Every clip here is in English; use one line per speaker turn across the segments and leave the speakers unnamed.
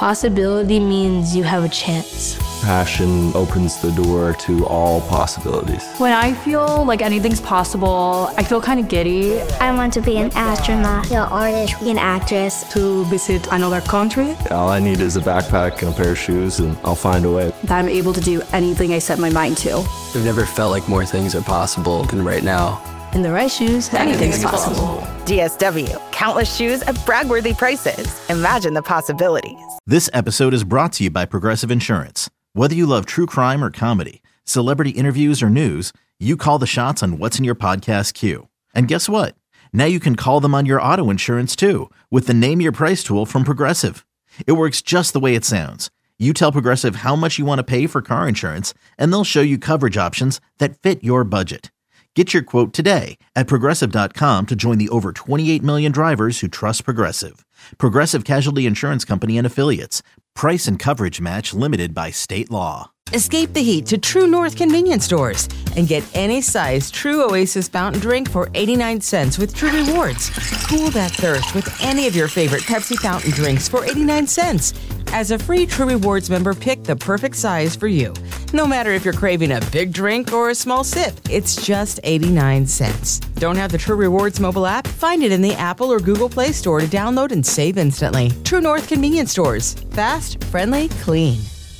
Possibility means you have a chance.
Passion opens the door to all possibilities.
When I feel like anything's possible, I feel kind of giddy.
I want to be an astronaut, an artist, an actress.
To visit another country.
All I need is a backpack and a pair of shoes, and I'll find a way.
That I'm able to do anything I set my mind to.
I've never felt like more things are possible than right now.
In the right shoes, anything's possible.
DSW, countless shoes at brag-worthy prices. Imagine the possibilities.
This episode is brought to you by Progressive Insurance. Whether you love true crime or comedy, celebrity interviews or news, you call the shots on what's in your podcast queue. And guess what? Now you can call them on your auto insurance too with the Name Your Price tool from Progressive. It works just the way it sounds. You tell Progressive how much you want to pay for car insurance, and they'll show you coverage options that fit your budget. Get your quote today at Progressive.com to join the over 28 million drivers who trust Progressive. Progressive Casualty Insurance Company and Affiliates. Price and coverage match limited by state law.
Escape the heat to True North convenience stores and get any size True Oasis fountain drink for 89 cents with True Rewards. Cool that thirst with any of your favorite Pepsi fountain drinks for 89 cents. As a free True Rewards member, pick the perfect size for you. No matter if you're craving a big drink or a small sip, it's just 89 cents. Don't have the True Rewards mobile app? Find it in the Apple or Google Play Store to download and save instantly. True North convenience stores. Fast, friendly, clean.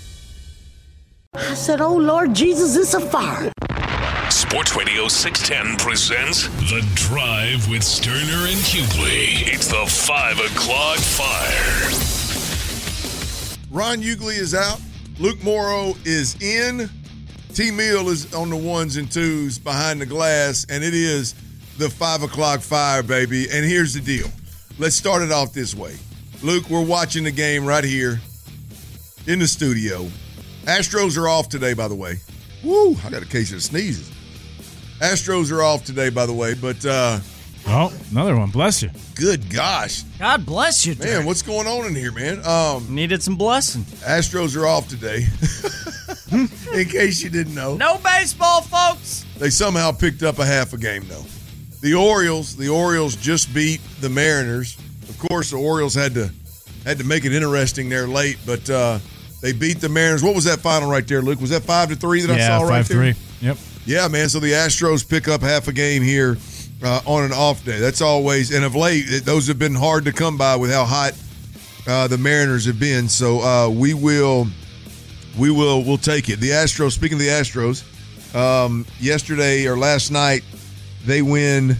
I said, oh, Lord Jesus, it's a fire.
Sports Radio 610 presents The Drive with Sterner and Hughley. It's the 5 o'clock fire.
Ron Hughley is out. Luke Morrow is in. T. Meal is on the ones and twos behind the glass, and it is the 5 o'clock fire, baby. And here's the deal. Let's start it off this way. Luke, we're watching the game right here in the studio. Astros are off today, by the way. Woo, I got a case of sneezes. Astros are off today, by the way, but
oh, another one. Bless you.
Good gosh.
God bless you,
man. What's going on in here, man?
Needed some blessing.
Astros are off today. In case you didn't know.
No baseball, folks.
They somehow picked up a half a game, though. The Orioles just beat the Mariners. Of course, the Orioles had to make it interesting there late, but they beat the Mariners. What was that final right there, Luke? Was that 5-3 that I saw right there?
5-3. Yep.
Yeah, man. So the Astros pick up half a game here on an off day. That's always, and of late, those have been hard to come by with how hot the Mariners have been. So we'll take it. The Astros. Speaking of the Astros, yesterday or last night, they win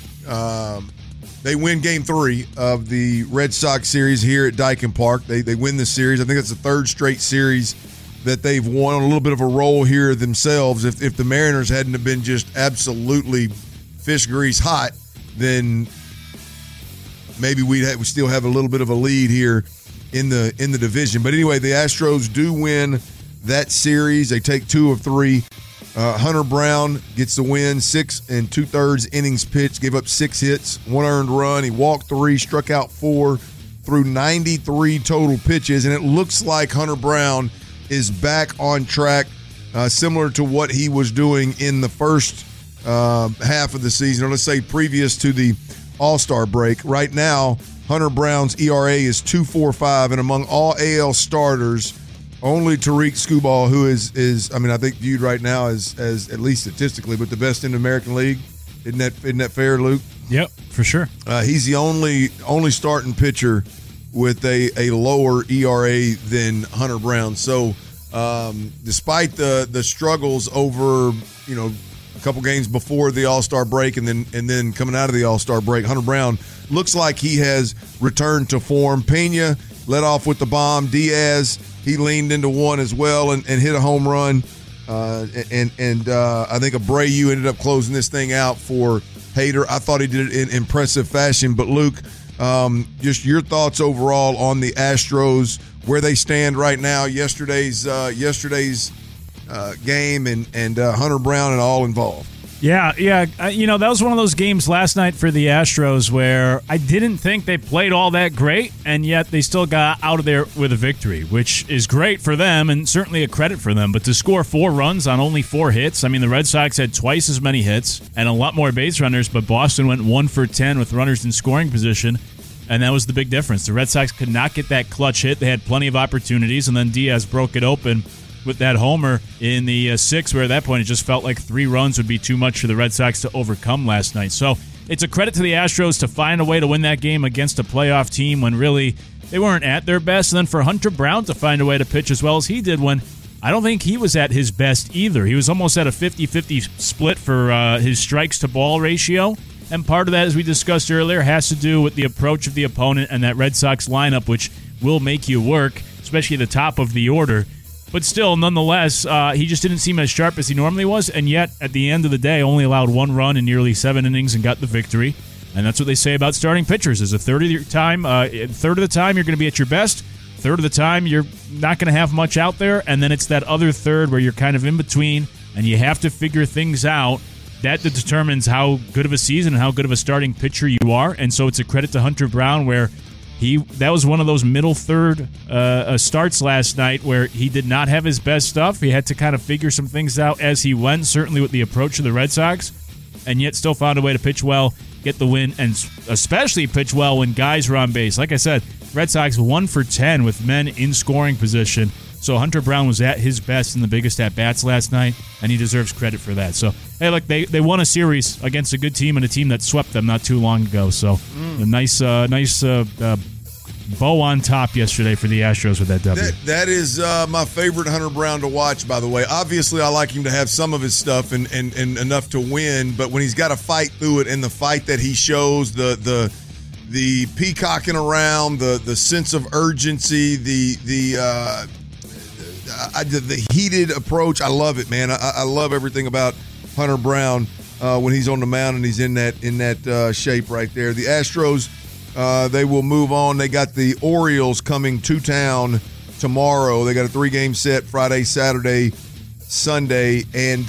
Game 3 of the Red Sox series here at Daikin Park. They win the series. I think it's the third straight series that they've won, on a little bit of a roll here themselves. If the Mariners hadn't have been just absolutely fish grease hot, then maybe we still have a little bit of a lead here in the division. But anyway, the Astros do win that series. They take 2 of 3. Hunter Brown gets the win, 6 2/3 innings pitched, gave up 6 hits, 1 earned run. He walked 3, struck out 4, threw 93 total pitches, and it looks like Hunter Brown is back on track, similar to what he was doing in the first half of the season, or let's say previous to the All-Star break. Right now, Hunter Brown's ERA is 2.45, and among all AL starters, only Tariq Skubal, who is I think viewed right now as at least statistically, but the best in the American League. Isn't that fair, Luke?
Yep, for sure.
He's the only starting pitcher with a lower ERA than Hunter Brown. So despite the struggles over a couple games before the All-Star break and then coming out of the All-Star break, Hunter Brown looks like he has returned to form. Pena led off with the bomb. Diaz, he leaned into one as well and hit a home run. I think Abreu ended up closing this thing out for Hader. I thought he did it in impressive fashion. But Luke, just your thoughts overall on the Astros, where they stand right now, yesterday's game, and Hunter Brown and all involved.
Yeah. That was one of those games last night for the Astros where I didn't think they played all that great, and yet they still got out of there with a victory, which is great for them and certainly a credit for them. But to score 4 runs on only 4 hits, I mean, the Red Sox had twice as many hits and a lot more base runners, but Boston went 1 for 10 with runners in scoring position. And that was the big difference. The Red Sox could not get that clutch hit. They had plenty of opportunities, and then Diaz broke it open with that homer in the sixth, where at that point it just felt like 3 runs would be too much for the Red Sox to overcome last night. So it's a credit to the Astros to find a way to win that game against a playoff team when really they weren't at their best. And then for Hunter Brown to find a way to pitch as well as he did when I don't think he was at his best either. He was almost at a 50-50 split for his strikes-to-ball ratio. And part of that, as we discussed earlier, has to do with the approach of the opponent and that Red Sox lineup, which will make you work, especially at the top of the order. But still, nonetheless, he just didn't seem as sharp as he normally was, and yet, at the end of the day, only allowed 1 run in nearly 7 innings and got the victory. And that's what they say about starting pitchers, is a third of the time you're going to be at your best, third of the time you're not going to have much out there, and then it's that other third where you're kind of in between, and you have to figure things out. That determines how good of a season and how good of a starting pitcher you are. And so it's a credit to Hunter Brown where that was one of those middle third starts last night where he did not have his best stuff. He had to kind of figure some things out as he went, certainly with the approach of the Red Sox, and yet still found a way to pitch well, get the win, and especially pitch well when guys were on base. Like I said, Red Sox 1 for 10 with men in scoring position. So Hunter Brown was at his best in the biggest at-bats last night, and he deserves credit for that. So, hey, look, they won a series against a good team and a team that swept them not too long ago. So a nice bow on top yesterday for the Astros with that W.
That is my favorite Hunter Brown to watch, by the way. Obviously, I like him to have some of his stuff and enough to win, but when he's got to fight through it and the fight that he shows, the peacocking around, the sense of urgency, the heated approach. I love it, man. I love everything about Hunter Brown when he's on the mound and he's in that shape right there. The Astros, they will move on. They got the Orioles coming to town tomorrow. They got a 3-game set Friday, Saturday, Sunday, and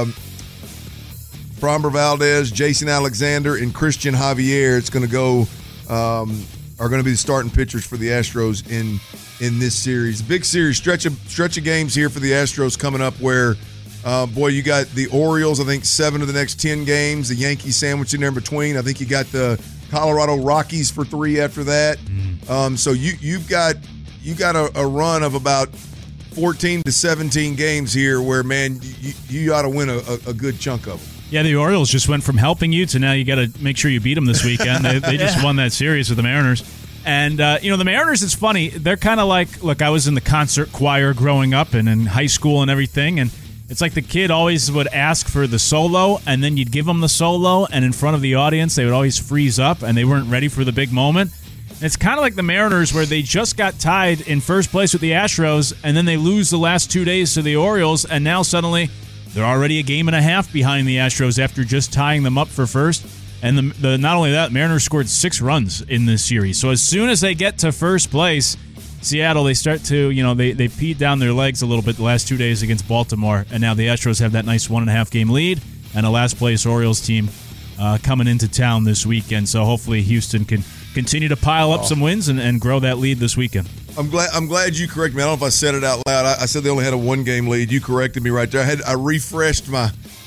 Framber Valdez, Jason Alexander, and Christian Javier. It's going to go are going to be the starting pitchers for the Astros in this series. Big series, stretch of games here for the Astros coming up where, you got the Orioles, I think 7 of the next 10 games, the Yankees sandwiched in there in between. I think you got the Colorado Rockies for 3 after that. So you got a run of about 14 to 17 games here where, man, you ought to win a good chunk of them.
Yeah, the Orioles just went from helping you to now you got to make sure you beat them this weekend. They just won that series with the Mariners. And, the Mariners, it's funny. They're kind of like, look, I was in the concert choir growing up and in high school and everything, and it's like the kid always would ask for the solo, and then you'd give them the solo, and in front of the audience, they would always freeze up, and they weren't ready for the big moment. And it's kind of like the Mariners where they just got tied in first place with the Astros, and then they lose the last 2 days to the Orioles, and now suddenly they're already a game and a half behind the Astros after just tying them up for first. And the not only that, Mariners scored 6 runs in this series. So as soon as they get to first place, Seattle, they start to, they peed down their legs a little bit the last 2 days against Baltimore. And now the Astros have that nice 1.5 game lead and a last place Orioles team coming into town this weekend. So hopefully Houston can continue to pile up some wins and grow that lead this weekend.
I'm glad you corrected me. I don't know if I said it out loud. I said they only had a 1-game lead. You corrected me right there. I refreshed my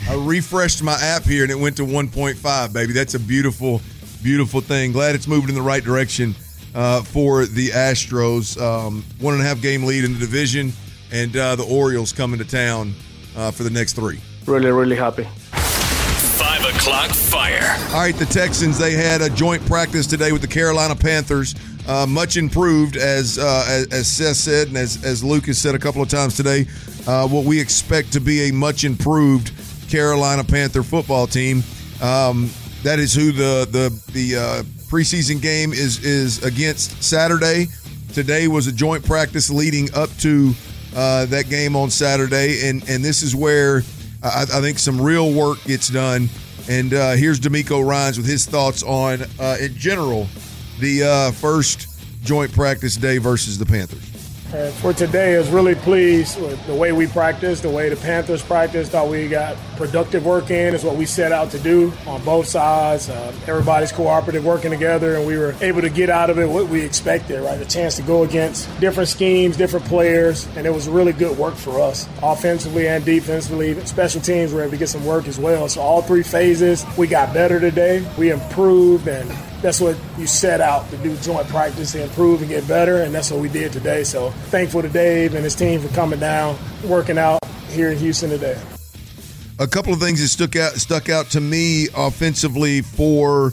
app here and it went to 1.5, baby. That's a beautiful, beautiful thing. Glad it's moving in the right direction for the Astros. 1.5 game lead in the division, and the Orioles coming to town for the next 3.
Really, really happy.
5 o'clock fire.
All right, the Texans, they had a joint practice today with the Carolina Panthers. Much improved, as Seth said, and as Lucas said a couple of times today, what we expect to be a much improved Carolina Panther football team. That is who the preseason game is against Saturday. Today was a joint practice leading up to that game on Saturday, and this is where I think some real work gets done. And here's D'Amico Ryans with his thoughts on, in general, the first joint practice day versus the Panthers.
For today, I was really pleased with the way we practiced, the way the Panthers practiced. Thought we got productive work in. Is what we set out to do on both sides. Everybody's cooperative, working together, and we were able to get out of it what we expected, right? A chance to go against different schemes, different players, and it was really good work for us, offensively and defensively. Special teams were able to get some work as well. So all 3 phases, we got better today. We improved, and that's what you set out to do, joint practice, to improve and get better, and that's what we did today. So thankful to Dave and his team for coming down, working out here in Houston today.
A couple of things that stuck out to me offensively for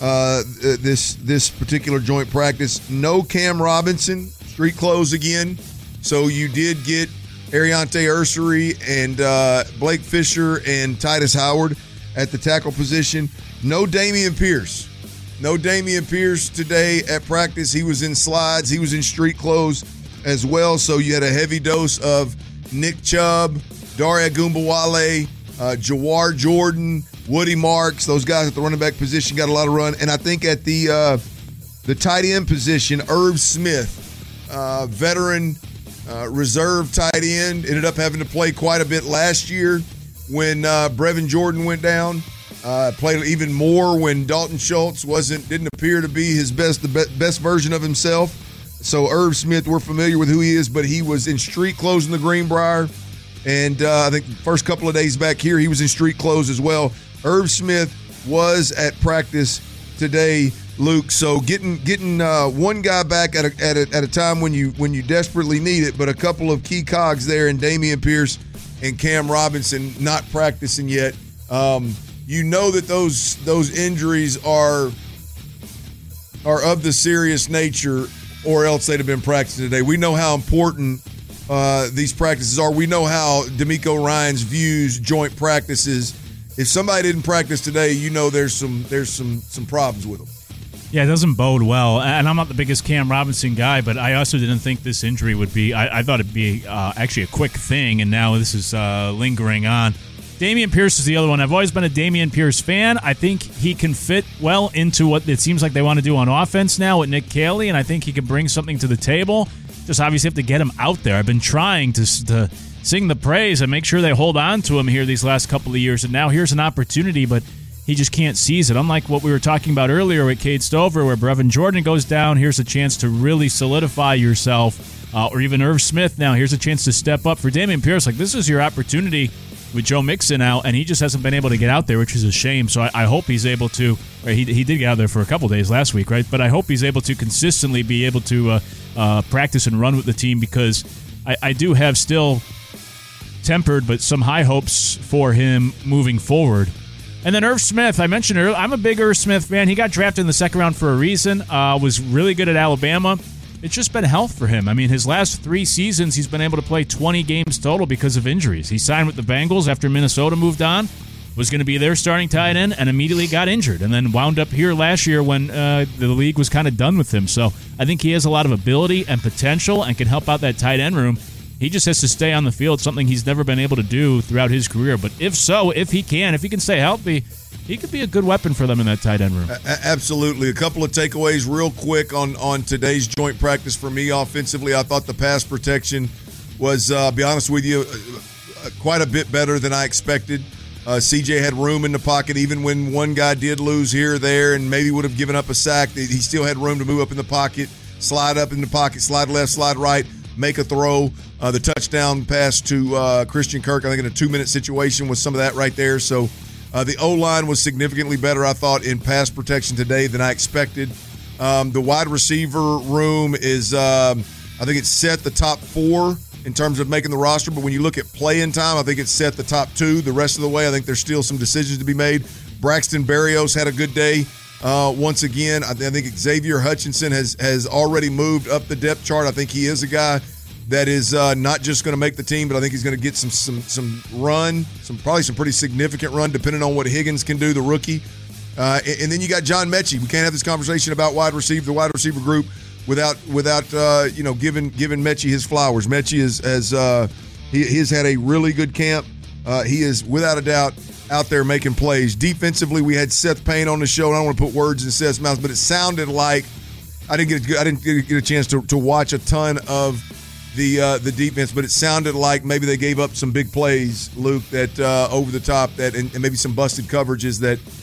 this particular joint practice. No Cam Robinson, street clothes again. So you did get Ariante Ursery and Blake Fisher and Titus Howard at the tackle position. No Dameon Pierce. No Dameon Pierce today at practice. He was in slides. He was in street clothes as well. So you had a heavy dose of Nick Chubb, Dare Ogunbowale, Jawar Jordan, Woody Marks. Those guys at the running back position got a lot of run. And I think at the tight end position, Irv Smith, veteran reserve tight end, ended up having to play quite a bit last year when Brevin Jordan went down. Played even more when Dalton Schultz didn't appear to be his best version of himself. So Irv Smith, we're familiar with who he is, but he was in street clothes in the Greenbrier. And I think the first couple of days back here, he was in street clothes as well. Irv Smith was at practice today, Luke. So getting one guy back at a time when you desperately need it, but a couple of key cogs there in Dameon Pierce and Cam Robinson not practicing yet. You know that those injuries are of the serious nature, or else they'd have been practicing today. We know how important these practices are. We know how DeMeco Ryans views joint practices. If somebody didn't practice today, you know there's some problems with them.
Yeah, it doesn't bode well. And I'm not the biggest Cam Robinson guy, but I also didn't think this injury would be – I thought it'd be actually a quick thing, and now this is lingering on. Dameon Pierce is the other one. I've always been a Dameon Pierce fan. I think he can fit well into what it seems like they want to do on offense now with Nick Caley, and I think he can bring something to the table. Just obviously have to get him out there. I've been trying to sing the praise and make sure they hold on to him here these last couple of years, and now here's an opportunity, but he just can't seize it. Unlike what we were talking about earlier with Cade Stover, where Brevin Jordan goes down, here's a chance to really solidify yourself, or even Irv Smith now, here's a chance to step up. For Dameon Pierce, like, this is your opportunity with Joe Mixon out, and he just hasn't been able to get out there, which is a shame. So I hope he's able to, right, he did get out there for a couple days last week, right? But I hope he's able to consistently be able to practice and run with the team, because I do have still tempered but some high hopes for him moving forward. And then Irv Smith, I mentioned earlier, I'm a big Irv Smith fan. He got drafted in the second round for a reason, was really good at Alabama. It's just been health for him. I mean, his last 3 seasons, he's been able to play 20 games total because of injuries. He signed with the Bengals after Minnesota moved on, was going to be their starting tight end, and immediately got injured, and then wound up here last year when the league was kind of done with him. So I think he has a lot of ability and potential and can help out that tight end room. He just has to stay on the field, something he's never been able to do throughout his career. But if he can stay healthy, he could be a good weapon for them in that tight end room.
Absolutely. A couple of takeaways real quick on today's joint practice for me offensively. I thought the pass protection was, be honest with you, quite a bit better than I expected. CJ had room in the pocket, even when one guy did lose here or there and maybe would have given up a sack. He still had room to move up in the pocket, slide up in the pocket, slide left, slide right, make a throw. The touchdown pass to Christian Kirk, I think in a 2-minute situation, was some of that right there. So the O-line was significantly better, I thought, in pass protection today than I expected. The wide receiver room is, I think it's set the top 4 in terms of making the roster, but when you look at playing time, I think it's set the top 2. The rest of the way, I think there's still some decisions to be made. Braxton Berrios had a good day. Once again, I think Xavier Hutchinson has already moved up the depth chart. I think he is a guy that is not just going to make the team, but I think he's going to get some run, probably some pretty significant run, depending on what Higgins can do, the rookie. And then you got John Mechie. We can't have this conversation about the wide receiver group without giving Mechie his flowers. Mechie has had a really good camp. He is without a doubt out there making plays. Defensively, we had Seth Payne on the show, and I don't want to put words in Seth's mouth, but it sounded like I didn't get a chance to watch a ton of the defense, but it sounded like maybe they gave up some big plays, Luke, that over the top, and maybe some busted coverages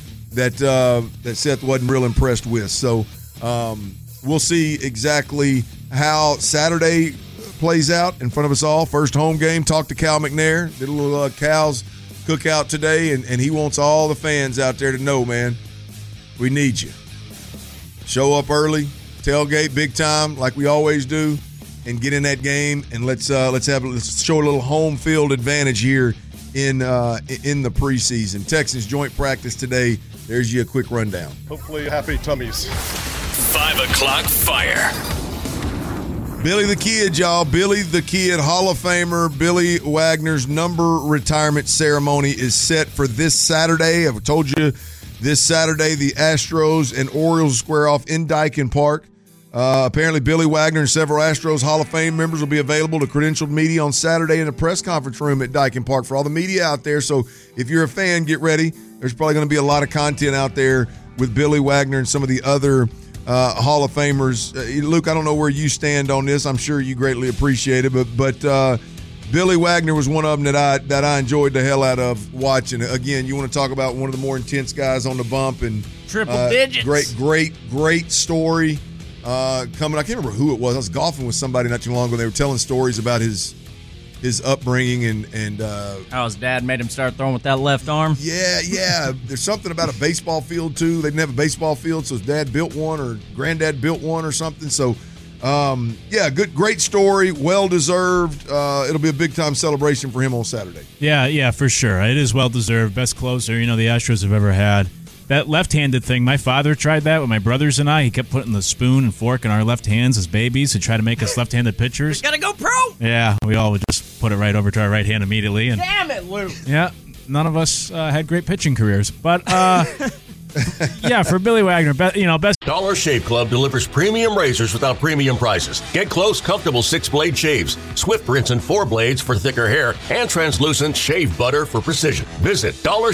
that Seth wasn't real impressed with. So we'll see exactly how Saturday plays out in front of us all. First home game. Talked to Cal McNair. Did a little Cal's cookout today, and he wants all the fans out there to know, man, we need you. show up early, tailgate big time like we always do, and get in that game. And let's show a little home field advantage here in the preseason. Texans joint practice today. There's you a quick rundown.
Hopefully happy tummies.
5 o'clock fire.
Billy the Kid, y'all. Billy the Kid, Hall of Famer Billy Wagner's number retirement ceremony is set for this Saturday. I've told you this Saturday the Astros and Orioles square off in Daikin Park. Apparently Billy Wagner and several Astros Hall of Fame members will be available to credentialed media on Saturday in the press conference room at Daikin Park for all the media out there. So if you're a fan, get ready. There's probably going to be a lot of content out there with Billy Wagner and some of the other Hall of Famers. Luke, I don't know where you stand on this. I'm sure you greatly appreciate it, but Billy Wagner was one of them that I enjoyed the hell out of watching. Again, you want to talk about one of the more intense guys on the bump and
triple digits.
Great story coming. I can't remember who it was. I was golfing with somebody not too long ago. They were telling stories about his upbringing and
how his dad made him start throwing with that left arm.
Yeah. There's something about a baseball field too. They didn't have a baseball field, so his dad built one or granddad built one or something. So great story, well deserved. It'll be a big time celebration for him on Saturday.
Yeah, for sure. It is well deserved. Best closer the Astros have ever had. That left-handed thing, my father tried that with my brothers and I. He kept putting the spoon and fork in our left hands as babies to try to make us left-handed pitchers.
Gotta go pro!
Yeah, we all would just put it right over to our right hand immediately. And,
damn it, Luke!
Yeah, none of us had great pitching careers. But, yeah, for Billy Wagner, best.
Dollar Shave Club delivers premium razors without premium prices. Get close, comfortable 6-blade shaves, swift rinse and 4 blades for thicker hair, and translucent shave butter for precision. Visit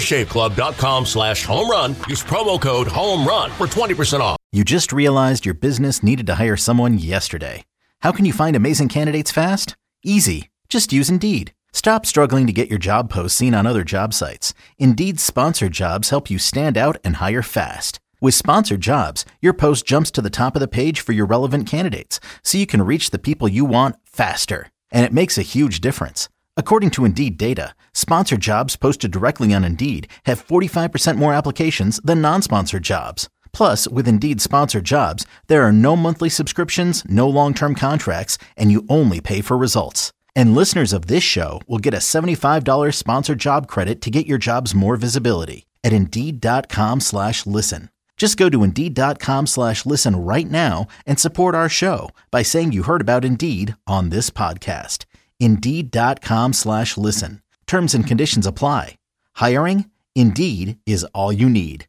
dollarshaveclub.com/homerun. Use promo code HOMERUN for 20% off.
You just realized your business needed to hire someone yesterday. How can you find amazing candidates fast? Easy. Just use Indeed. Stop struggling to get your job posts seen on other job sites. Indeed's sponsored jobs help you stand out and hire fast. With sponsored jobs, your post jumps to the top of the page for your relevant candidates, so you can reach the people you want faster. And it makes a huge difference. According to Indeed data, sponsored jobs posted directly on Indeed have 45% more applications than non-sponsored jobs. Plus, with Indeed sponsored jobs, there are no monthly subscriptions, no long-term contracts, and you only pay for results. And listeners of this show will get a $75 sponsored job credit to get your jobs more visibility at Indeed.com/listen. Just go to Indeed.com/listen right now and support our show by saying you heard about Indeed on this podcast. Indeed.com/listen. Terms and conditions apply. Hiring? Indeed is all you need.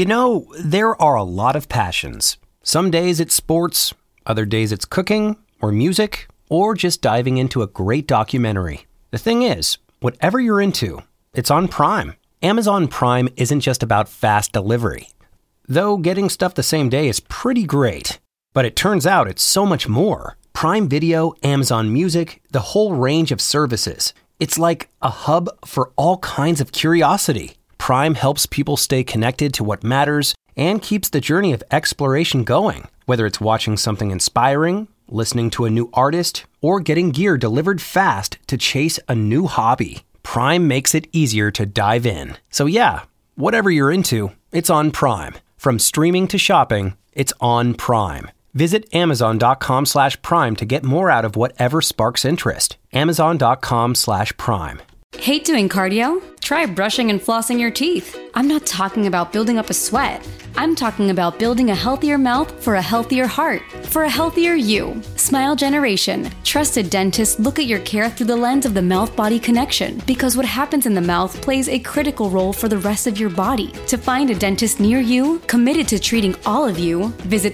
There are a lot of passions. Some days it's sports, other days it's cooking or music, or just diving into a great documentary. The thing is, whatever you're into, it's on Prime. Amazon Prime isn't just about fast delivery. Though getting stuff the same day is pretty great. But it turns out it's so much more. Prime Video, Amazon Music, the whole range of services. It's like a hub for all kinds of curiosity. Prime helps people stay connected to what matters and keeps the journey of exploration going. Whether it's watching something inspiring, listening to a new artist, or getting gear delivered fast to chase a new hobby, Prime makes it easier to dive in. So yeah, whatever you're into, it's on Prime. From streaming to shopping, it's on Prime. Visit Amazon.com/Prime to get more out of whatever sparks interest. Amazon.com/Prime.
Hate doing cardio? Try brushing and flossing your teeth. I'm not talking about building up a sweat. I'm talking about building a healthier mouth for a healthier heart, for a healthier you. Smile Generation. Trusted dentists look at your care through the lens of the mouth-body connection, because what happens in the mouth plays a critical role for the rest of your body. To find a dentist near you, committed to treating all of you, visit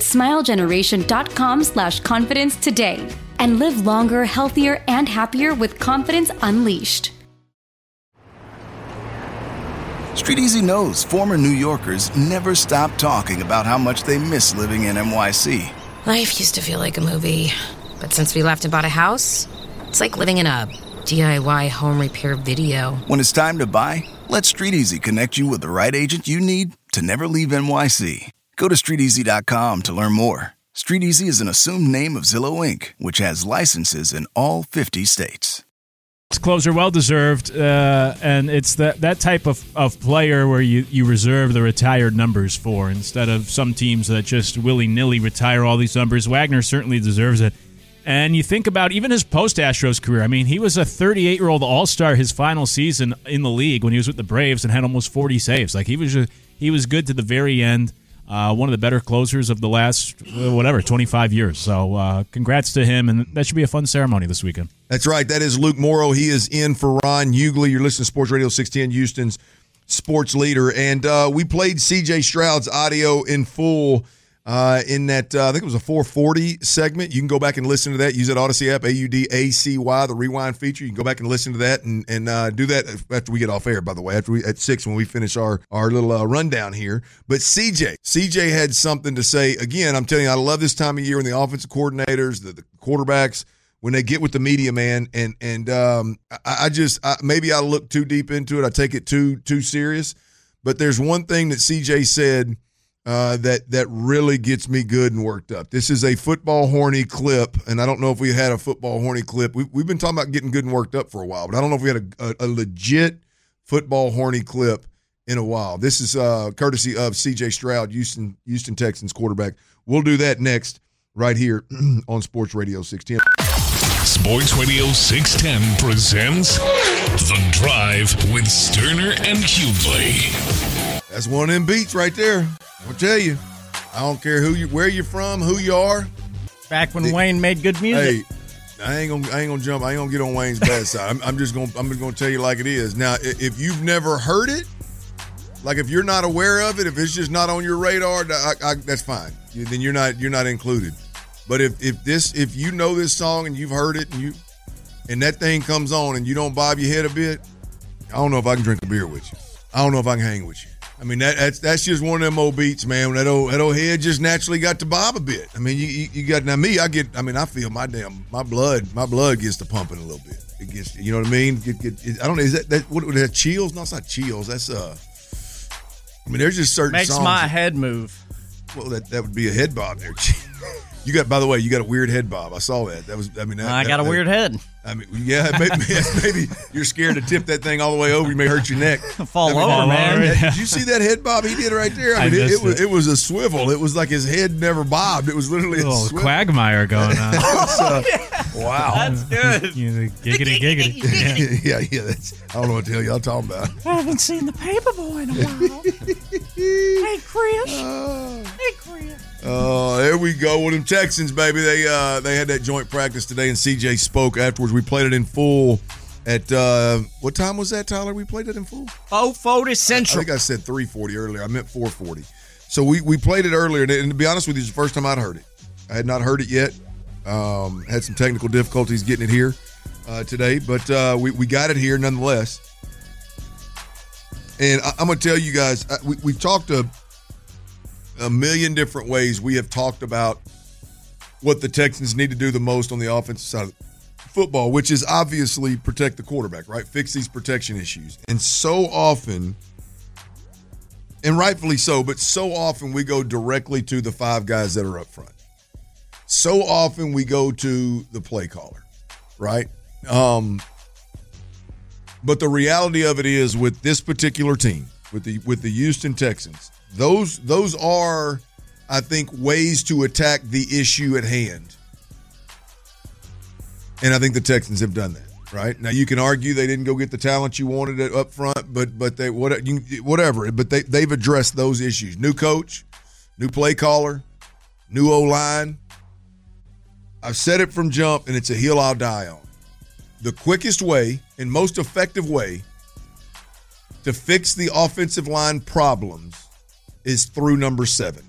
smilegeneration.com/confidence today and live longer, healthier, and happier with confidence unleashed.
Street Easy knows former New Yorkers never stop talking about how much they miss living in NYC.
Life used to feel like a movie, but since we left and bought a house, it's like living in a DIY home repair video.
When it's time to buy, let Street Easy connect you with the right agent you need to never leave NYC. Go to StreetEasy.com to learn more. Street Easy is an assumed name of Zillow Inc., which has licenses in all 50 states.
Closer, well deserved, and it's that type of player where you reserve the retired numbers for instead of some teams that just willy-nilly retire all these numbers. Wagner certainly deserves it. And you think about even his post-Astros career. I mean, he was a 38-year-old All-Star his final season in the league when he was with the Braves and had almost 40 saves. Like he was good to the very end. One of the better closers of the last 25 years. So congrats to him, and that should be a fun ceremony this weekend.
That's right. That is Luke Morrow. He is in for Ron Hughley. You're listening to Sports Radio 610, Houston's sports leader. And we played C.J. Stroud's audio in full in that, I think it was a 440 segment. You can go back and listen to that. Use that Odyssey app, AUDACY, the rewind feature. You can go back and listen to that and do that after we get off air, by the way, at 6 when we finish our little rundown here. But CJ had something to say. Again, I'm telling you, I love this time of year when the offensive coordinators, the quarterbacks, when they get with the media, man, and maybe I look too deep into it. I take it too serious. But there's one thing that CJ said that really gets me good and worked up. This is a football horny clip, and I don't know if we had a football horny clip. We've been talking about getting good and worked up for a while, but I don't know if we had a legit football horny clip in a while. This is courtesy of C.J. Stroud, Houston Texans quarterback. We'll do that next right here on Sports Radio 610.
Sports Radio 610 presents The Drive with Sterner and Hughley.
That's one of them beats right there. I'll tell you. I don't care where you're from, who you are.
Back when Wayne made good music.
Hey, I ain't gonna get on Wayne's bad side. I'm just gonna tell you like it is. Now, if you've never heard it, like if you're not aware of it, if it's just not on your radar, that's fine. Then you're not included. But if you know this song and you've heard it and that thing comes on and you don't bob your head a bit, I don't know if I can drink a beer with you. I don't know if I can hang with you. I mean that's just one of them old beats, man. When that old head just naturally got to bob a bit. I mean you got now me. I feel my blood gets to pumping a little bit. It gets, you know what I mean. I don't know, is that what that chills? No, it's not chills. That's I mean there's just certain
makes
songs
my head move.
Well, that would be a head bob there. By the way, you got a weird head bob. I saw that. I
got a weird head.
I mean, yeah, maybe you're scared to tip that thing all the way over. You may hurt your neck.
Fall over, man.
Did you see that head bob he did right there? I mean, it was a swivel. It was like his head never bobbed. It was literally a
little
swivel.
Quagmire going on.
Wow,
that's good.
Giggity.
Yeah. I don't know what the hell y'all talking about.
I haven't seen the Paperboy in a while. Hey, Chris. Hey, Chris.
There we go with them Texans, baby. They had that joint practice today, and CJ spoke afterwards. We played it in full at what time was that, Tyler? We played it in full?
4:40 Central.
I think I said 3:40 earlier. I meant 4:40. So we played it earlier, and to be honest with you, it's the first time I'd heard it. I had not heard it yet. Had some technical difficulties getting it here today, but we got it here nonetheless. And I'm going to tell you guys, we've talked a million different ways. We have talked about what the Texans need to do the most on the offensive side of football, which is obviously protect the quarterback, right? Fix these protection issues. And so often, and rightfully so, but so often we go directly to the five guys that are up front. So often we go to the play caller, right? But the reality of it is with this particular team, with the Houston Texans, those are, I think, ways to attack the issue at hand. And I think the Texans have done that, right? Now, you can argue they didn't go get the talent you wanted up front, but they whatever. But they've addressed those issues. New coach, new play caller, new O-line. I've said it from jump, and it's a hill I'll die on. The quickest way and most effective way to fix the offensive line problems is through number 7.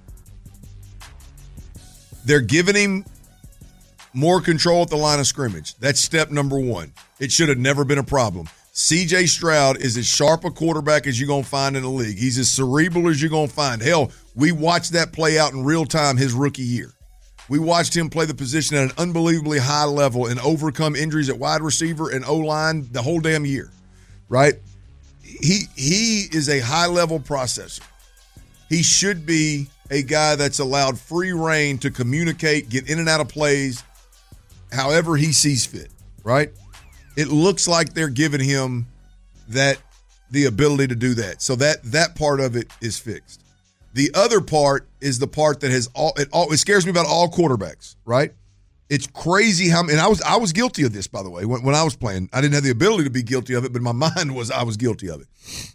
They're giving him more control at the line of scrimmage. That's step number 1. It should have never been a problem. C.J. Stroud is as sharp a quarterback as you're going to find in the league. He's as cerebral as you're going to find. Hell, we watched that play out in real time his rookie year. We watched him play the position at an unbelievably high level and overcome injuries at wide receiver and O-line the whole damn year, right? He is a high-level processor. He should be a guy that's allowed free reign to communicate, get in and out of plays, however he sees fit, right? It looks like they're giving him the ability to do that. So that part of it is fixed. The other part is the part that it scares me about all quarterbacks, right? It's crazy how, and I was guilty of this, by the way, when I was playing. I didn't have the ability to be guilty of it, but in my mind I was guilty of it.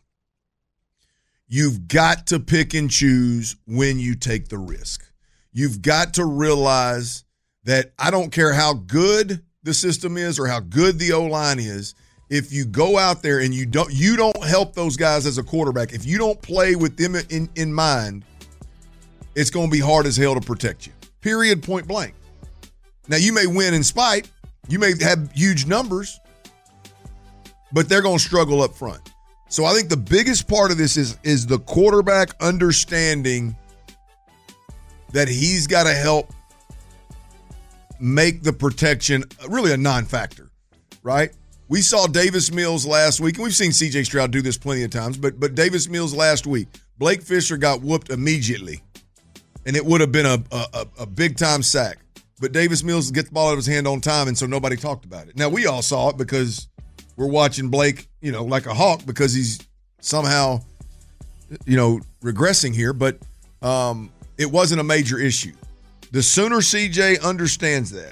You've got to pick and choose when you take the risk. You've got to realize that I don't care how good the system is or how good the O-line is, if you go out there and you don't help those guys as a quarterback, if you don't play with them in mind, it's going to be hard as hell to protect you. Period, point blank. Now, you may win in spite. You may have huge numbers, but they're going to struggle up front. So I think the biggest part of this is the quarterback understanding that he's got to help make the protection really a non-factor, right? We saw Davis Mills last week, and we've seen C.J. Stroud do this plenty of times, but Davis Mills last week, Blake Fisher got whooped immediately, and it would have been a big-time sack. But Davis Mills gets the ball out of his hand on time, and so nobody talked about it. Now, we all saw it because we're watching Blake, like a hawk because he's somehow, regressing here, but it wasn't a major issue. The sooner CJ understands that,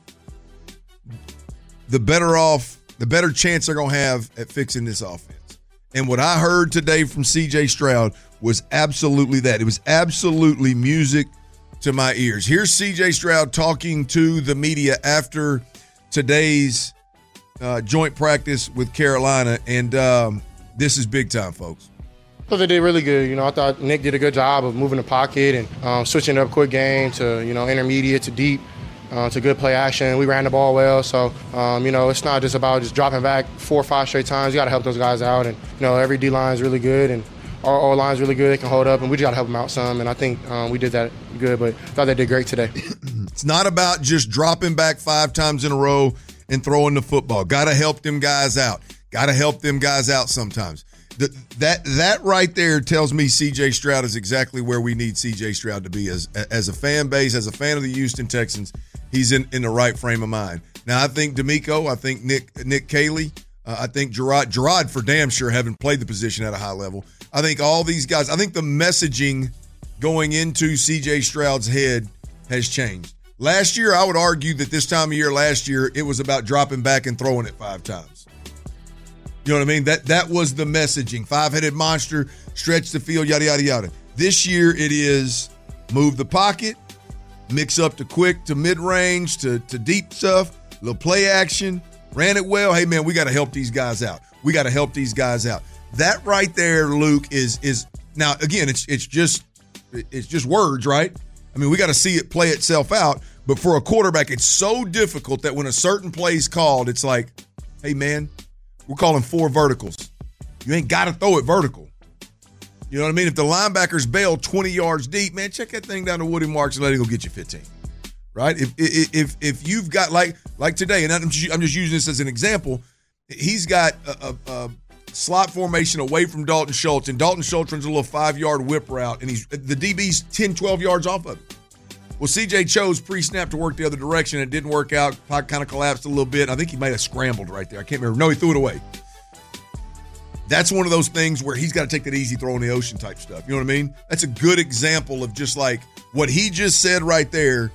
the better chance they're going to have at fixing this offense. And what I heard today from CJ Stroud was absolutely that. It was absolutely music to my ears. Here's CJ Stroud talking to the media after today's joint practice with Carolina, and this is big time, folks.
I thought they did really good. I thought Nick did a good job of moving the pocket and switching up quick game to, intermediate to deep, to good play action. We ran the ball well, so, it's not just about just dropping back 4 or 5 straight times. You got to help those guys out, and, every D-line is really good, and our O-line is really good. They can hold up, and we just got to help them out some, and I think we did that good, but I thought they did great today.
It's not about just dropping back 5 times in a row and throwing the football. Got to help them guys out. Got to help them guys out sometimes. That right there tells me C.J. Stroud is exactly where we need C.J. Stroud to be as a fan base, as a fan of the Houston Texans. He's in the right frame of mind. Now, I think D'Amico, I think Nick Caley, I think Gerard for damn sure haven't played the position at a high level. I think all these guys, I think the messaging going into C.J. Stroud's head has changed. Last year, I would argue that this time of year last year, it was about dropping back and throwing it 5 times. You know what I mean? That was the messaging. 5-headed monster, stretch the field, yada, yada, yada. This year, it is move the pocket, mix up to quick to mid-range to deep stuff, little play action, ran it well. Hey, man, we got to help these guys out. That right there, Luke, is now, again, it's just words, right? I mean, we got to see it play itself out. But for a quarterback, it's so difficult that when a certain play is called, it's like, hey, man, we're calling 4 verticals. You ain't got to throw it vertical. You know what I mean? If the linebackers bail 20 yards deep, man, check that thing down to Woody Marks and let it go get you 15. Right? If you've got like today, and I'm just using this as an example, he's got a slot formation away from Dalton Schultz, and Dalton Schultz runs a little 5-yard whip route, and the DB's 10, 12 yards off of it. Well, CJ chose pre-snap to work the other direction. It didn't work out. Kind of collapsed a little bit. I think he might have scrambled right there. I can't remember. No, he threw it away. That's one of those things where he's got to take that easy throw in the ocean type stuff. You know what I mean? That's a good example of just like what he just said right there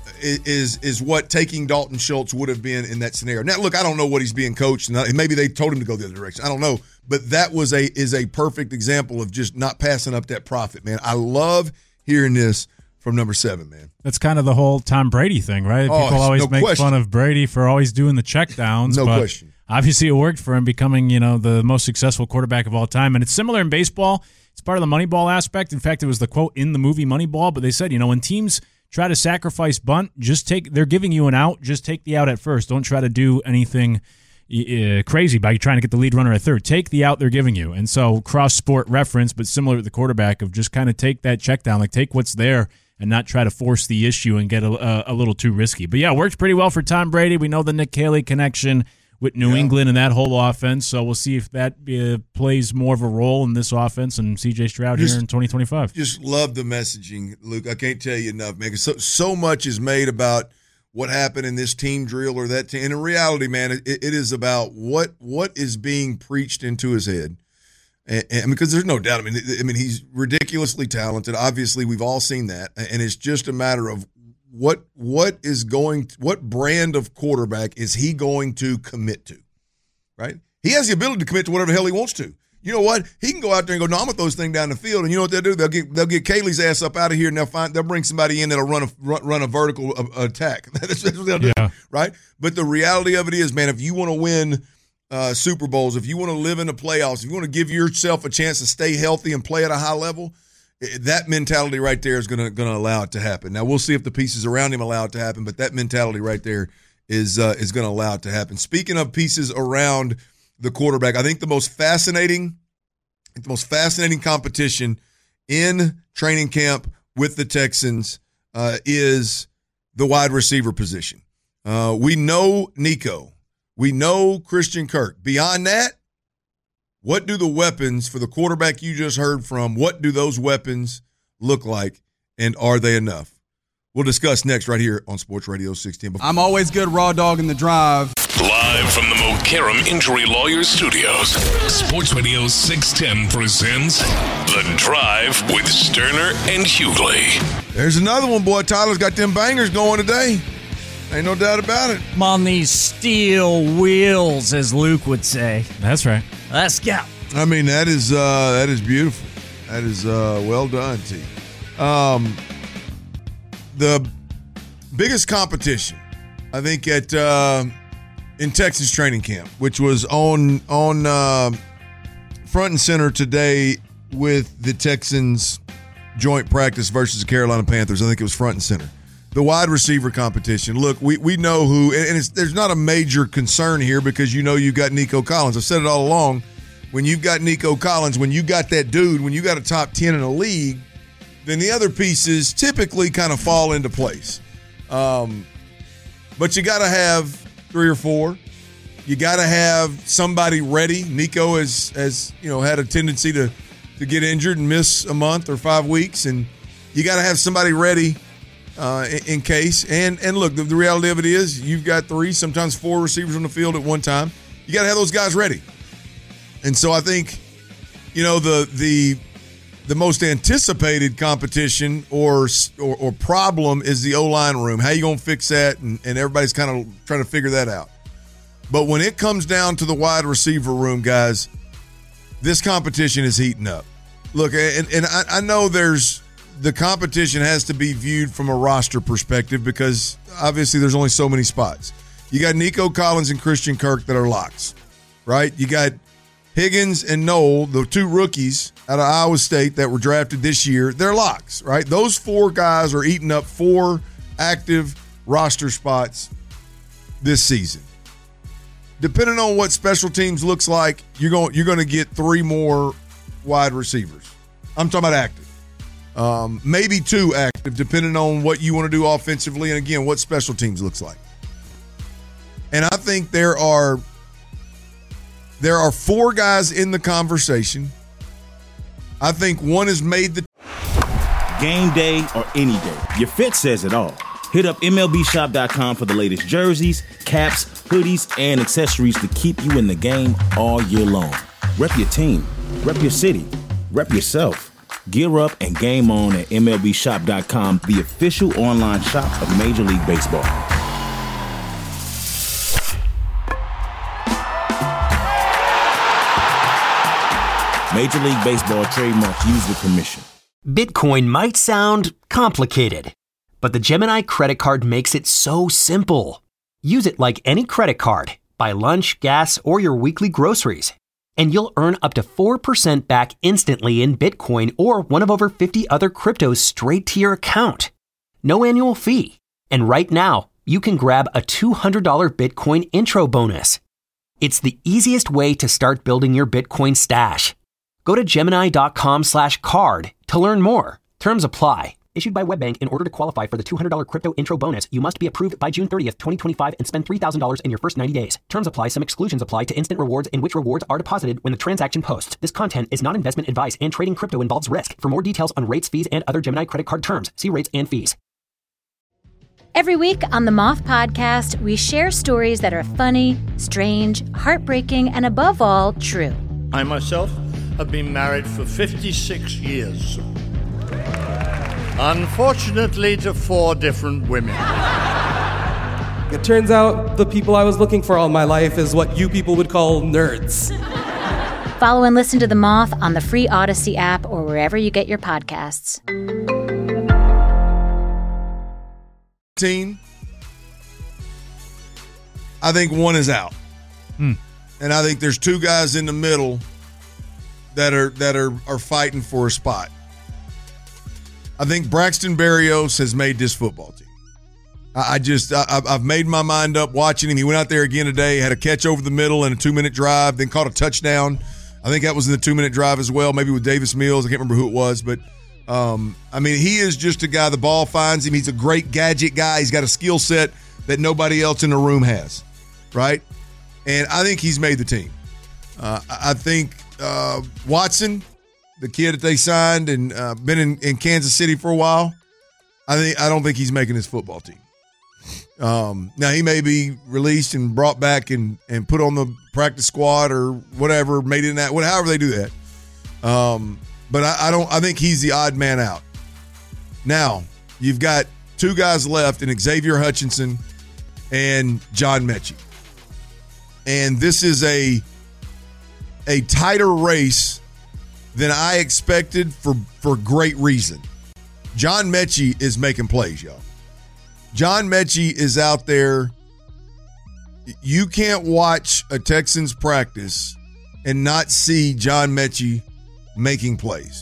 is what taking Dalton Schultz would have been in that scenario. Now, look, I don't know what he's being coached, and maybe they told him to go the other direction. I don't know. But that is a perfect example of just not passing up that profit, man. I love hearing this from number 7, man.
That's kind of the whole Tom Brady thing, right? People always make fun of Brady for always doing the checkdowns.
No question.
Obviously, it worked for him becoming, the most successful quarterback of all time. And it's similar in baseball. It's part of the Moneyball aspect. In fact, it was the quote in the movie Moneyball. But they said, when teams try to sacrifice bunt, they're giving you an out. Just take the out at first. Don't try to do anything crazy by trying to get the lead runner at third. Take the out they're giving you. And so cross-sport reference, but similar to the quarterback of just kind of take that check down, like take what's there and not try to force the issue and get a little too risky. But, yeah, it worked pretty well for Tom Brady. We know the Nick Caley connection with New England and that whole offense, so we'll see if that plays more of a role in this offense and C.J. Stroud here in 2025.
Just love the messaging, Luke. I can't tell you enough, man. So much is made about what happened in this team drill or that team. And in reality, man, it is about what is being preached into his head. And because there's no doubt, I mean, he's ridiculously talented. Obviously, we've all seen that. And it's just a matter of what brand of quarterback is he going to commit to, right? He has the ability to commit to whatever the hell he wants to. You know what? He can go out there and go, no, I'm gonna throw this thing down the field, and you know what they'll do? They'll get Kaylee's ass up out of here, and they'll bring somebody in that'll run a vertical attack. That's what they'll do, right? But the reality of it is, man, if you want to win Super Bowls, if you want to live in the playoffs, if you want to give yourself a chance to stay healthy and play at a high level, that mentality right there is gonna allow it to happen. Now we'll see if the pieces around him allow it to happen, but that mentality right there is gonna allow it to happen. Speaking of pieces around the quarterback, I think the most fascinating competition in training camp with the Texans is the wide receiver position. We know Nico. We know Christian Kirk. Beyond that, what do the weapons for the quarterback you just heard from, what do those weapons look like, and are they enough? We'll discuss next right here on Sports Radio 610.
I'm always good raw dog in the drive.
Live from the Mokaram Injury Lawyers Studios, Sports Radio 610 presents The Drive with Sterner and Hughley.
There's another one, boy. Tyler's got them bangers going today. Ain't no doubt about it.
I'm on these steel wheels, as Luke would say.
That's right.
Let's go.
I mean, that is beautiful. That is well done, T. The biggest competition, I think, in Texas training camp, which was on front and center today with the Texans joint practice versus the Carolina Panthers. I think it was front and center. The wide receiver competition. Look, we know who, and there's not a major concern here because you know you've got Nico Collins. I've said it all along. When you've got Nico Collins, when you got that dude, when you got a top 10 in the league, then the other pieces typically kind of fall into place. But you got to have 3 or 4. You got to have somebody ready. Nico has had a tendency to get injured and miss a month or 5 weeks, and you got to have somebody ready in case. And look, the reality of it is you've got 3, sometimes 4 receivers on the field at one time. You got to have those guys ready. And so I think, the most anticipated competition or problem is the O-line room. How you going to fix that? And everybody's kind of trying to figure that out. But when it comes down to the wide receiver room, guys, this competition is heating up. Look, and I know the competition has to be viewed from a roster perspective because obviously there's only so many spots. You got Nico Collins and Christian Kirk that are locks, right? You got Higgins and Noel, the 2 rookies out of Iowa State that were drafted this year. They're locks, right? Those 4 guys are eating up 4 active roster spots this season. Depending on what special teams looks like, you're going to get 3 more wide receivers. I'm talking about active. Maybe 2 active, depending on what you want to do offensively and, again, what special teams looks like. And I think there are 4 guys in the conversation. I think one has made the
game day or any day. Your fit says it all. Hit up MLBshop.com for the latest jerseys, caps, hoodies, and accessories to keep you in the game all year long. Rep your team, rep your city, rep yourself. Gear up and game on at MLBshop.com, the official online shop of Major League Baseball. Major League Baseball trademarks used with permission.
Bitcoin might sound complicated, but the Gemini credit card makes it so simple. Use it like any credit card. Buy lunch, gas, or your weekly groceries. And you'll earn up to 4% back instantly in Bitcoin or one of over 50 other cryptos straight to your account. No annual fee. And right now, you can grab a $200 Bitcoin intro bonus. It's the easiest way to start building your Bitcoin stash. Go to Gemini.com/card to learn more. Terms apply. Issued by WebBank. In order to qualify for the $200 crypto intro bonus, you must be approved by June 30th, 2025 and spend $3,000 in your first 90 days. Terms apply. Some exclusions apply to instant rewards in which rewards are deposited when the transaction posts. This content is not investment advice and trading crypto involves risk. For more details on rates, fees, and other Gemini credit card terms, see rates and fees.
Every week on the Moth Podcast, we share stories that are funny, strange, heartbreaking, and above all, true.
I myself have been married for 56 years. Unfortunately, to 4 different women.
It turns out the people I was looking for all my life is what you people would call nerds.
Follow and listen to The Moth on the free Odyssey app or wherever you get your podcasts.
I think one is out. And I think there's 2 guys in the middle that are fighting for a spot. I think Braxton Berrios has made this football team. I've made my mind up watching him. He went out there again today, had a catch over the middle and a 2-minute drive, then caught a touchdown. I think that was in the 2-minute drive as well, maybe with Davis Mills. I can't remember who it was, but he is just a guy, the ball finds him. He's a great gadget guy. He's got a skill set that nobody else in the room has, right? And I think he's made the team. I think Watson, the kid that they signed and been in Kansas City for a while, I don't think he's making his football team. Now, he may be released and brought back and put on the practice squad or whatever, made in that, however they do that. But I think he's the odd man out. Now, you've got 2 guys left in Xavier Hutchinson and John Mechie. And this is a tighter race than I expected for great reason. John Mechie is making plays, y'all. John Mechie is out there. You can't watch a Texans practice and not see John Mechie making plays.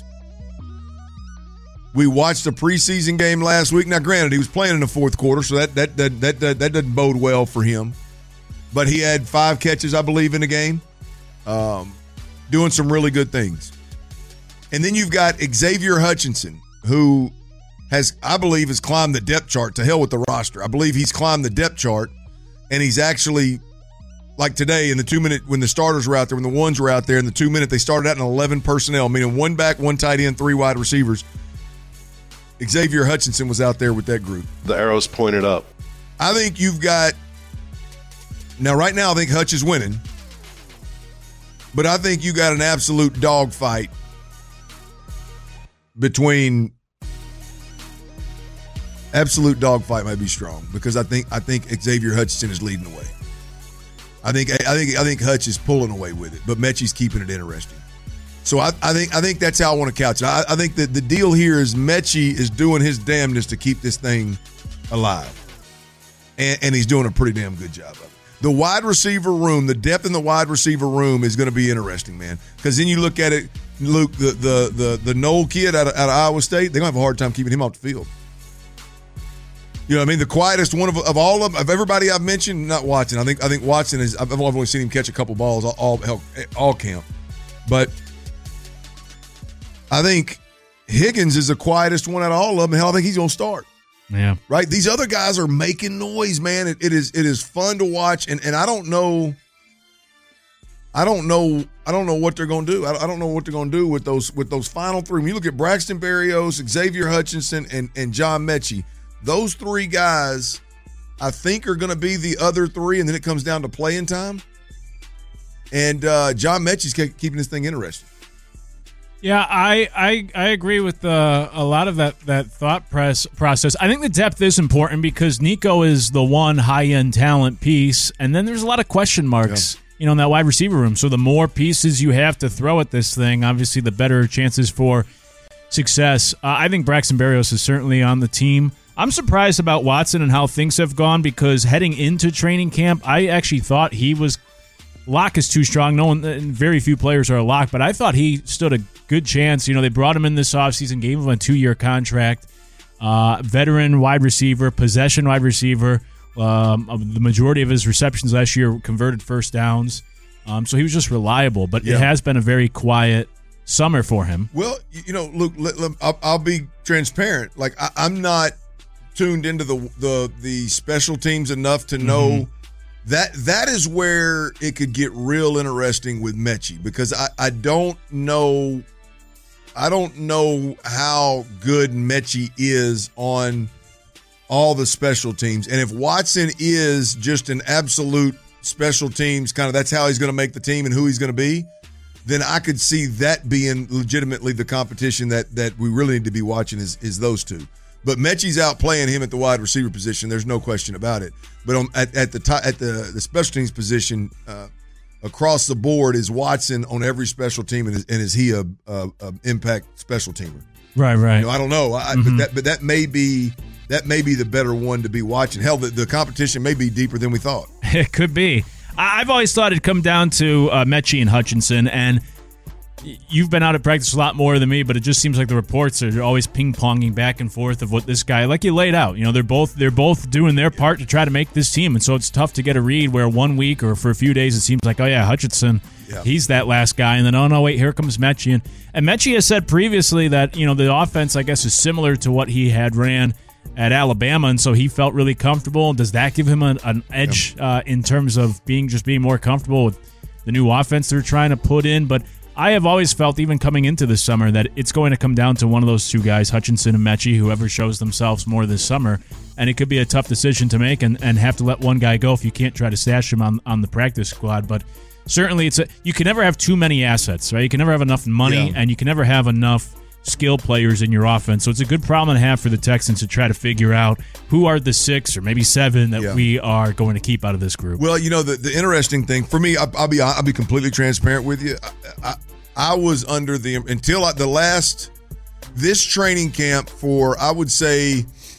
We watched a preseason game last week. Now, granted, he was playing in the fourth quarter, so that doesn't bode well for him. But he had 5 catches, I believe, in the game, doing some really good things. And then you've got Xavier Hutchinson, who has climbed the depth chart. To hell with the roster. I believe he's climbed the depth chart, and he's actually, like today, in the 2-minute, when the starters were out there, when the ones were out there, in the 2-minute, they started out in 11 personnel, meaning 1 back, 1 tight end, 3 wide receivers. Xavier Hutchinson was out there with that group.
The arrow's pointed up.
I think you've got, now right now I think Hutch is winning, but I think you got an absolute dogfight between, absolute dogfight might be strong, because I think Xavier Hutchinson is leading the way. I think Hutch is pulling away with it, but Mechie's keeping it interesting. So I think that's how I want to couch it. I think that the deal here is Mechie is doing his damnedest to keep this thing alive, and he's doing a pretty damn good job of it. The wide receiver room, the depth in the wide receiver room is going to be interesting, man. Because then you look at it, Luke, the Knoll kid out of Iowa State, they're going to have a hard time keeping him off the field. You know what I mean? The quietest one of all of everybody I've mentioned, not Watson. I think Watson is, I've only seen him catch a couple balls all camp. But I think Higgins is the quietest one out of all of them. Hell, I think he's going to start.
Yeah.
Right? These other guys are making noise, man. It is fun to watch, and I don't know what they're going to do. I don't know what they're going to do with those final 3. When you look at Braxton Berrios, Xavier Hutchinson, and John Mechie, those 3 guys I think are going to be the other 3, and then it comes down to playing time. And John Mechie's keeping this thing interesting.
Yeah, I agree with a lot of that thought process. I think the depth is important because Nico is the one high-end talent piece, and then there's a lot of question marks, in that wide receiver room. So the more pieces you have to throw at this thing, obviously the better chances for success. I think Braxton Berrios is certainly on the team. I'm surprised about Watson and how things have gone because heading into training camp, I actually thought he was lock is too strong. Very few players are a lock, but I thought he stood a good chance. They brought him in this offseason, gave him a 2-year contract. Veteran wide receiver, possession wide receiver. The majority of his receptions last year converted first downs. So he was just reliable, but it has been a very quiet summer for him.
Well, Luke, I'll be transparent. Like I'm not tuned into the special teams enough to know that is where it could get real interesting with Mechie, because I don't know how good Mechie is on all the special teams. And if Watson is just an absolute special teams kind of that's how he's going to make the team and who he's going to be, then I could see that being legitimately the competition that we really need to be watching is those two. But Mechie's outplaying him at the wide receiver position. There's no question about it. But at the special teams position, across the board is Watson on every special team, and is he a impact special teamer?
Right.
I don't know. But that may be the better one to be watching. Hell, the competition may be deeper than we thought.
It could be. I've always thought it'd come down to Mechie and Hutchinson, and you've been out at practice a lot more than me, but it just seems like the reports are always ping-ponging back and forth of what this guy, like you laid out. They're both doing their part to try to make this team, and so it's tough to get a read where 1 week or for a few days it seems like, oh yeah, Hutchinson, he's that last guy, and then, oh no, wait, here comes Mechie. And Mechie has said previously that, the offense, I guess, is similar to what he had ran at Alabama, and so he felt really comfortable. Does that give him an edge in terms of being more comfortable with the new offense they're trying to put in? But I have always felt, even coming into this summer, that it's going to come down to one of those two guys, Hutchinson and Mechie, whoever shows themselves more this summer. And it could be a tough decision to make and have to let one guy go if you can't try to stash him on the practice squad. But certainly you can never have too many assets, right? You can never have enough money, and you can never have enough skill players in your offense. So it's a good problem to have for the Texans to try to figure out who are the 6 or maybe 7 that we are going to keep out of this group.
Well, the interesting thing for me, I'll be completely transparent with you. I was under until this training camp for I would say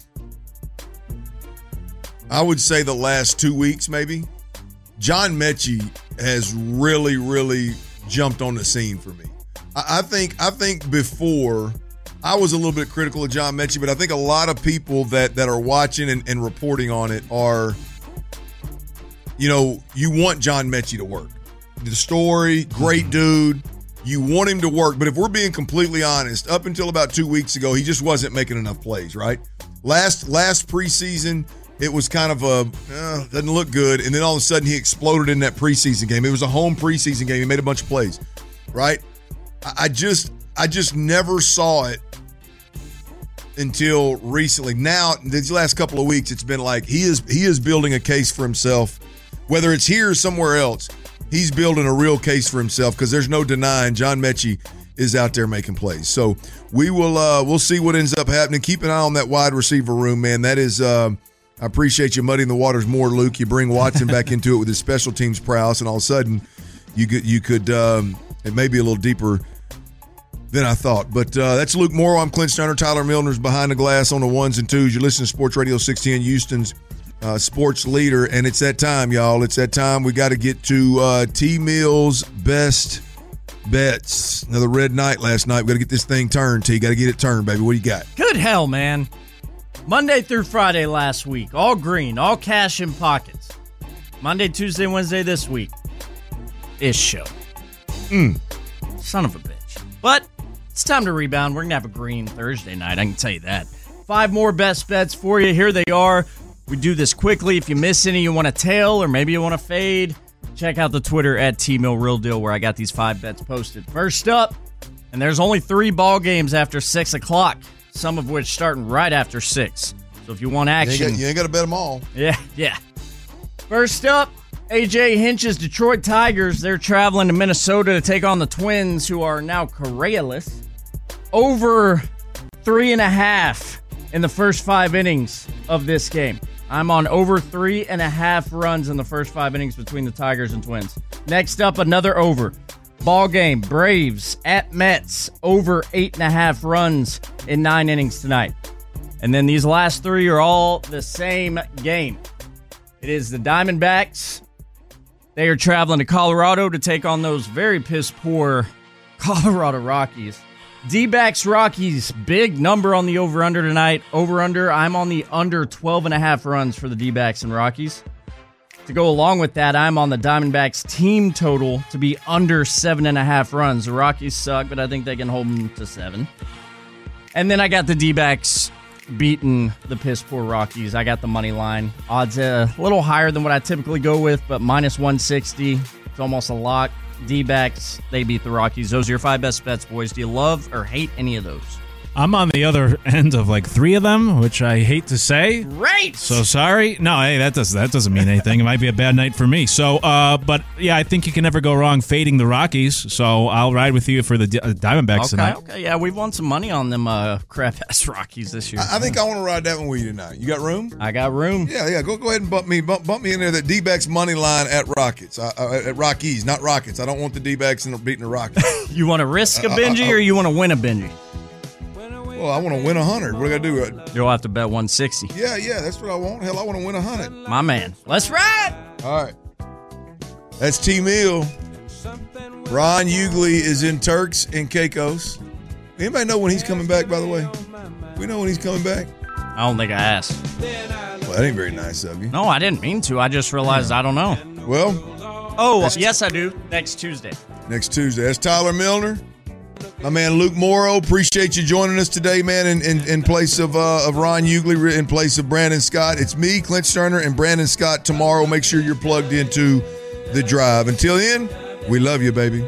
the last 2 weeks maybe. John Mechie has really, really jumped on the scene for me. I think before I was a little bit critical of John Mechie, but I think a lot of people that are watching and reporting on it are, you want John Mechie to work. The story, great dude. You want him to work, but if we're being completely honest, up until about 2 weeks ago, he just wasn't making enough plays, right? Last preseason, it was kind of doesn't look good, and then all of a sudden he exploded in that preseason game. It was a home preseason game. He made a bunch of plays, right? I just never saw it until recently. Now, these last couple of weeks, it's been like he is building a case for himself, whether it's here or somewhere else. He's building a real case for himself because there's no denying John Mechie is out there making plays. So we'll see what ends up happening. Keep an eye on that wide receiver room, man. That is I appreciate you muddying the waters more, Luke. You bring Watson back into it with his special teams prowess, and all of a sudden you could it may be a little deeper than I thought. But that's Luke Morrow. I'm Clint Sterner. Tyler Milner's behind the glass on the ones and twos. You're listening to Sports Radio 610, Houston's sports leader, and it's that time, y'all. It's that time. We got to get to T-Mill's best bets. Another red night last night. We got to get this thing turned, T. Got to get it turned, baby. What do you got?
Good hell, man. Monday through Friday last week, all green, all cash in pockets. Monday, Tuesday, Wednesday this week, ish show. Son of a bitch. But it's time to rebound. We're going to have a green Thursday night, I can tell you that. 5 more best bets for you. Here they are. We do this quickly. If you miss any, you want to tail or maybe you want to fade, check out the Twitter at TMillRealDeal where I got these 5 bets posted. First up, and there's only 3 ball games after 6 o'clock, some of which starting right after 6. So if you want action.
You ain't got to bet them all.
Yeah. First up, A.J. Hinch's Detroit Tigers. They're traveling to Minnesota to take on the Twins, who are now Correaless. Over 3.5 in the first 5 innings of this game. I'm on over 3.5 runs in the first 5 innings between the Tigers and Twins. Next up, another over. Ball game, Braves at Mets, over 8.5 runs in 9 innings tonight. And then these last 3 are all the same game. It is the Diamondbacks. They are traveling to Colorado to take on those very piss-poor Colorado Rockies. D-backs Rockies, big number on the over-under tonight. Over-under, I'm on the under 12.5 runs for the D-backs and Rockies. To go along with that, I'm on the Diamondbacks team total to be under 7.5 runs. The Rockies suck, but I think they can hold them to 7. And then I got the D-backs beating the piss-poor Rockies. I got the money line. Odds a little higher than what I typically go with, but minus 160. It's almost a lock. D-backs, they beat the Rockies. Those are your 5 best bets, boys. Do you love or hate any of those?
I'm on the other end of like 3 of them, which I hate to say.
Right.
So sorry. No, hey, that doesn't mean anything. It might be a bad night for me. So, but yeah, I think you can never go wrong fading the Rockies. So I'll ride with you for the Diamondbacks tonight.
Okay, yeah, we've won some money on them crap-ass Rockies this year.
I think I want to ride that one with you tonight. You got room?
I got room.
Yeah. Go ahead and bump me in there. That D-backs money line at Rockets, at Rockies, not Rockets. I don't want the D-backs beating the Rockets.
You want to risk a Benji or you want to win a Benji?
Well, I want to win 100. What do I do?
You'll have to bet 160.
Yeah, that's what I want. Hell, I want to win 100.
My man. Let's ride.
All right. That's T-Mill. Ron Hughley is in Turks and Caicos. Anybody know when he's coming back, by the way? We know when he's coming back?
I don't think I asked.
Well, that ain't very nice of you.
No, I didn't mean to. I just realized I don't know.
Well.
Oh, yes, I do. Next Tuesday.
That's Tyler Milner. My man Luke Morrow, appreciate you joining us today, man, in place of Ron Hughley, in place of Brandon Scott. It's me, Clint Sterner, and Brandon Scott tomorrow. Make sure you're plugged into The Drive. Until then, we love you, baby.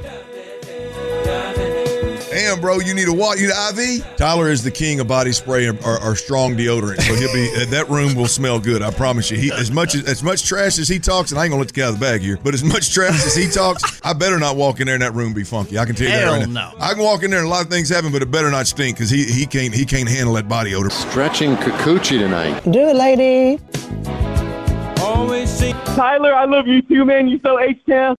Damn, bro, you need a what? You need an IV? Tyler is the king of body spray or strong deodorant, so he'll be that room will smell good. I promise you. As much trash as he talks, and I ain't gonna let the cat out of the bag here, but as much trash as he talks, I better not walk in there and that room be funky. I can tell you that right now. I can walk in there and a lot of things happen, but it better not stink because he can't handle that body odor.
Stretching Kikuchi tonight.
Do it, lady.
Tyler, I love you too, man. You so H-Town.